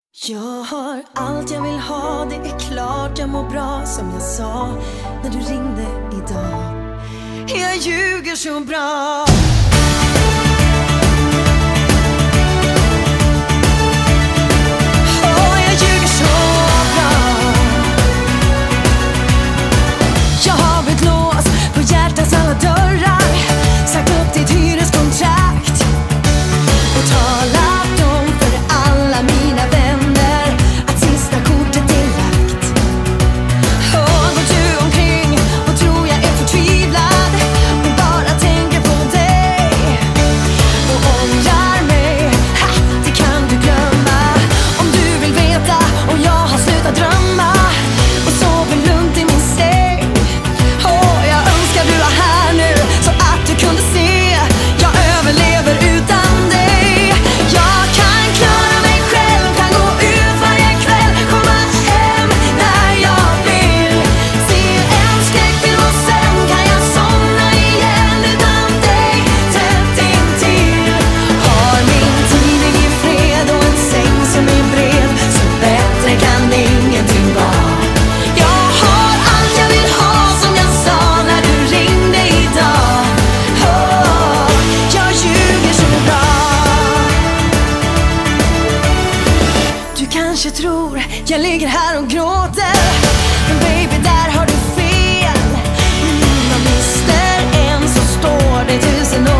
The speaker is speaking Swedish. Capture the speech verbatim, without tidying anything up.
Jag har allt jag vill ha, det är klart jag mår bra. Som jag sa när du ringde idag, jag ljuger så bra. Åh, jag ljuger så bra. Jag har ett lås på hjärtats alla dörrar, sagt upp ditt hyreskontrakt och talat om för alla mina vänner att sista kortet är lagt. Och går du omkring och tror jag är förtvivlad och bara tänker på dig och ångrar mig, ha, det kan du glömma. Om du vill veta och jag har slutat drömma och sover lugnt i min säng. Åh, jag önskar du var här nu så att du kunde se jag överlever utan dig. Jag kan klara mig själv, kan gå ut varje kväll, komma hem när jag vill, se en skräckfilm och sen kan jag somna igen utan dig tätt intill. Har min tidning i fred och en säng som är bred, så bättre kan ingenting vara. Jag har allt jag vill ha, som jag sa när du ringde idag. Åh, jag ljuger så bra. Du kanske tror jag ligger här och gråter, men baby, där har du fel. Mm, jag mister en så står det tusen år.